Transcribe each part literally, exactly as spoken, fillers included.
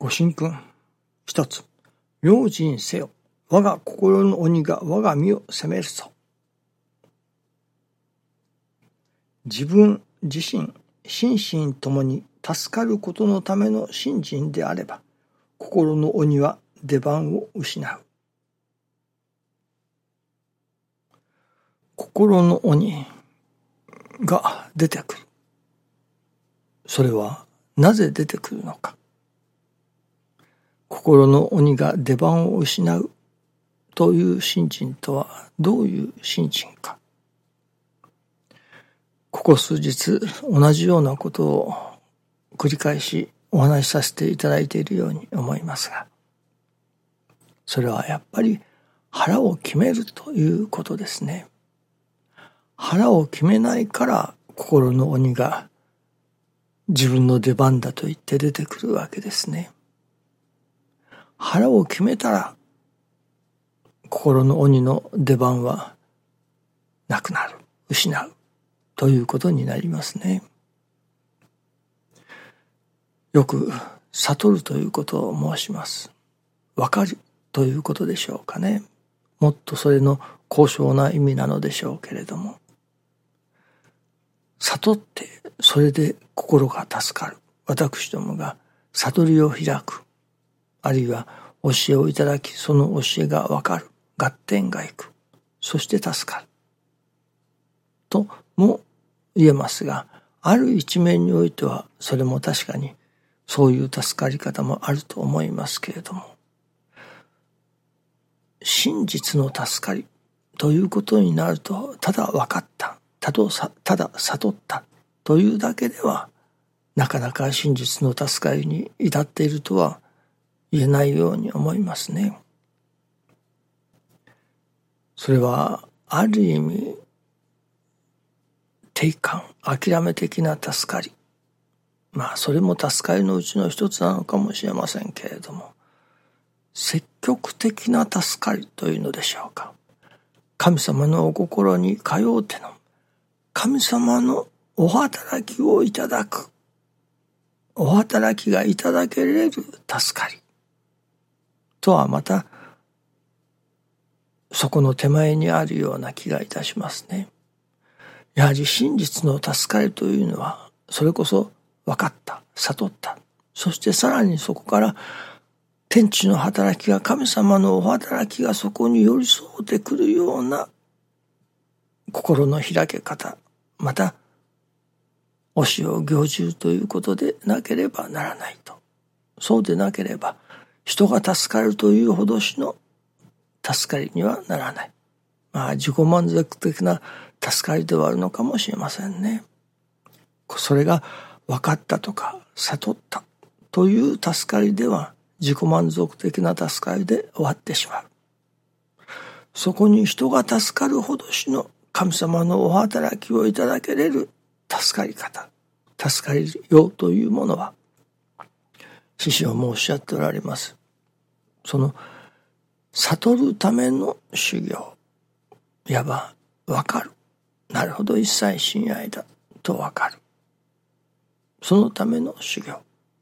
ご神君。一つ。用心せよ。我が心の鬼が我が身を責めるぞ。自分自身、心身ともに助かることのための信心であれば、心の鬼は出番を失う。心の鬼が出てくる。それはなぜ出てくるのか。心の鬼が出番を失うという信心とはどういう信心か。ここ数日同じようなことを繰り返しお話しさせていただいているように思いますが、それはやっぱり腹を決めるということですね。腹を決めないから心の鬼が自分の出番だと言って出てくるわけですね。腹を決めたら心の鬼の出番はなくなる、失うということになりますね。よく悟るということを申します。わかるということでしょうかね。もっとそれの高尚な意味なのでしょうけれども、悟ってそれで心が助かる。私どもが悟りを開く。あるいは教えをいただき、その教えがわかる。合点がいく。そして助かる。とも言えますが、ある一面においてはそれも確かにそういう助かり方もあると思いますけれども、真実の助かりということになると、ただ分かった、ただ、ただ悟ったというだけでは、なかなか真実の助かりに至っているとは言えないように思いますね。それはある意味定感、諦め的な助かり、まあそれも助かりのうちの一つなのかもしれませんけれども、積極的な助かりというのでしょうか。神様のお心に通うての神様のお働きをいただく、お働きがいただけれる助かりとはまたそこの手前にあるような気がいたしますね。やはり真実の助かりというのは、それこそ分かった、悟った、そしてさらにそこから天地の働きが、神様のお働きがそこに寄り添うてくるような心の開け方、また教えを行じということでなければならないと。そうでなければ人が助かるというほどしの助かりにはならない。まあ自己満足的な助かりではあるのかもしれませんね。それが分かったとか悟ったという助かりでは、自己満足的な助かりで終わってしまう。そこに人が助かるほどしの神様のお働きをいただけれる助かり方、助かりようというものは、師匠もおっしゃっておられます。その悟るための修行、いわば分かる。なるほど、一切親愛だと分かる。そのための修行。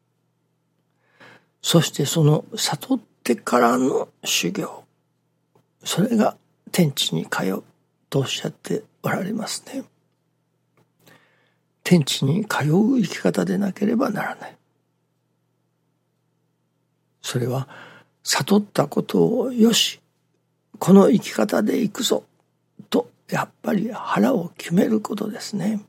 そしてその悟ってからの修行。それが天地に通うとおっしゃっておられますね。天地に通う生き方でなければならない。それは悟ったことをよし、この生き方で行くぞとやっぱり腹を決めることですね。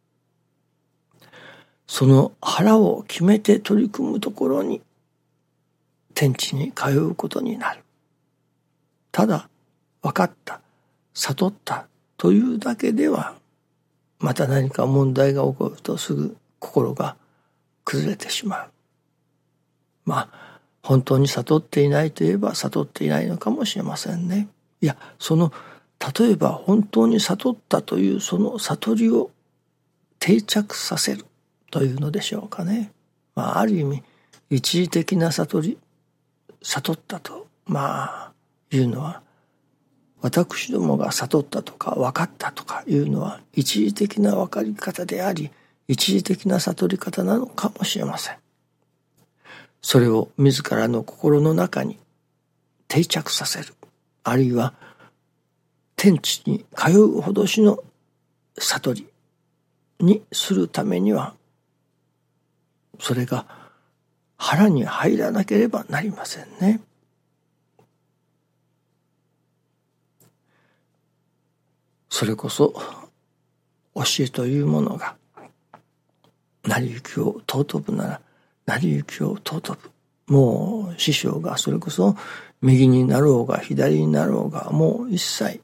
その腹を決めて取り組むところに天地に通うことになる。ただ分かった、悟ったというだけでは、また何か問題が起こるとすぐ心が崩れてしまう。まあ本当に悟っていないといえば悟っていないのかもしれませんね。いや、その例えば本当に悟ったというその悟りを定着させるというのでしょうかね。まあある意味一時的な悟り、悟ったとまあいうのは、私どもが悟ったとか分かったとかいうのは一時的な分かり方であり、一時的な悟り方なのかもしれません。 それを自らの心の中に定着させる、あるいは天地に通うほどしの悟りにするためには、それが腹に入らなければなりませんね。それこそ教えというものが、成り行きを尊ぶなら成り行きを尊ぶ。もう師匠がそれこそ右になろうが左になろうがもう一切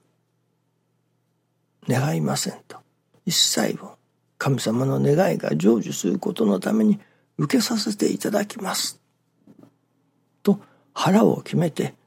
願いませんと。一切を神様の願いが成就することのために受けさせていただきますと腹を決めて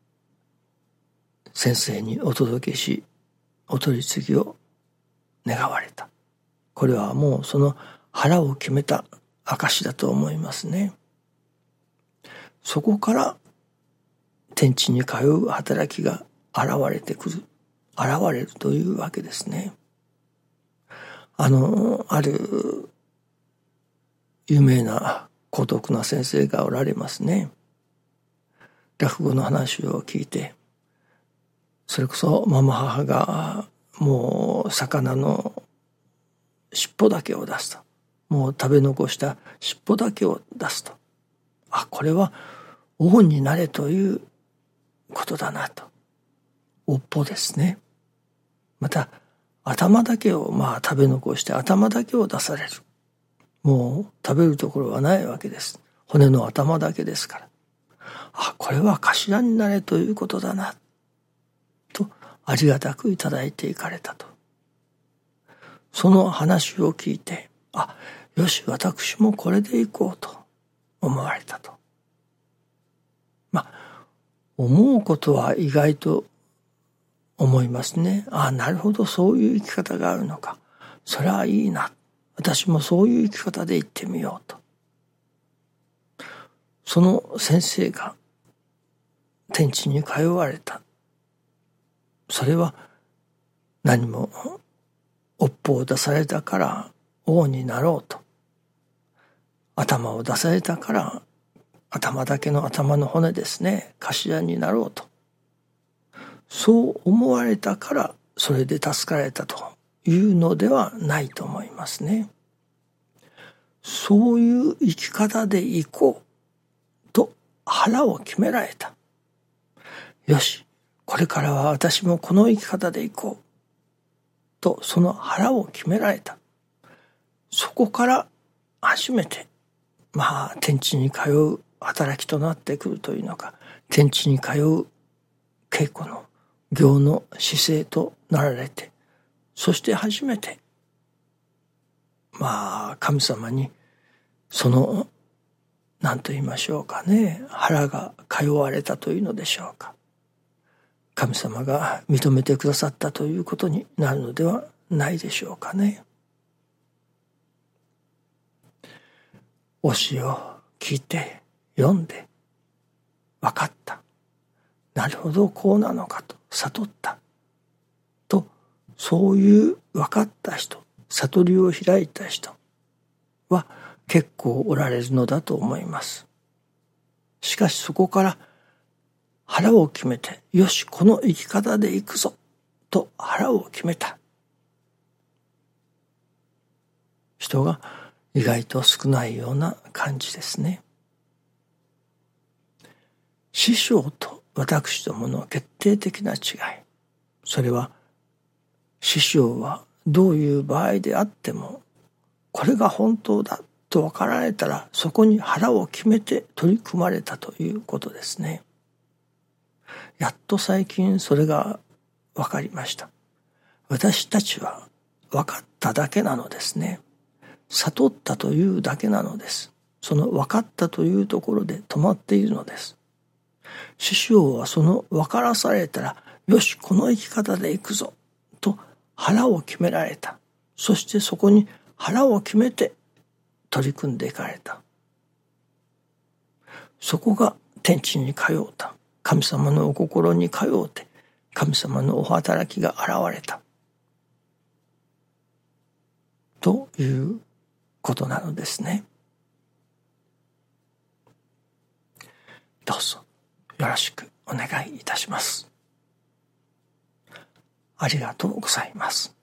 先生にお届けし、お取り次ぎを願われた。これはもうその腹を決めた証だと思いますね。そこから天地に通う働きが現れてくる、現れるというわけですね。あの、ある有名な高徳な先生がおられますね。落語の話を聞いて、それこそママ母がもう魚の尻尾だけを出すと、もう食べ残した尻尾だけを出すと、あ、これは王になれということだなと。尾っぽですね。また頭だけをまあ食べ残して頭だけを出される。もう食べるところはないわけです。骨の頭だけですから。あ、これは頭になれということだなとありがたくいただいていかれたと。その話を聞いて、あ、よし、私もこれでいこうと思われたと。まあ、思うことは意外と思いますね。あ、なるほど、そういう生き方があるのか。それはいいな。私もそういう生き方で行ってみようと。その先生が天地に通われた。それは何も尾っぽを出されたから王になろうと。頭を出されたから頭だけの頭の骨ですね、頭になろうと。そう思われたからそれで助かられたというのではないと思いますね。そういう生き方でいこうと腹を決められた。よし、これからは私もこの生き方でいこうとその腹を決められた。そこから初めてまあ天地に通う働きとなってくるというのか、天地に通う稽古の行の姿勢となられて、そして初めてまあ神様にその何と言いましょうかね、腹が通われたというのでしょうか、神様が認めてくださったということになるのではないでしょうかね。教えを聞いて読んで分かった、なるほどこうなのかと悟ったと、そういう分かった人、悟りを開いた人は結構おられるのだと思います。しかしそこから腹を決めて、よしこの生き方で行くぞと腹を決めた人が意外と少ないような感じですね。師匠と私どもの決定的な違い、それは師匠はどういう場合であってもこれが本当だと分かられたらそこに腹を決めて取り組まれたということですね。やっと最近それが分かりました。私たちは分かっただけなのですね。悟ったというだけなのです。その分かったというところで止まっているのです。師匠はその分からされたら、よしこの生き方で行くぞと腹を決められた。そしてそこに腹を決めて取り組んでいかれた。そこが天地に通うた、神様のお心に通うて神様のお働きが現れたということなのですね。 どうぞよろしくお願いいたします。ありがとうございます。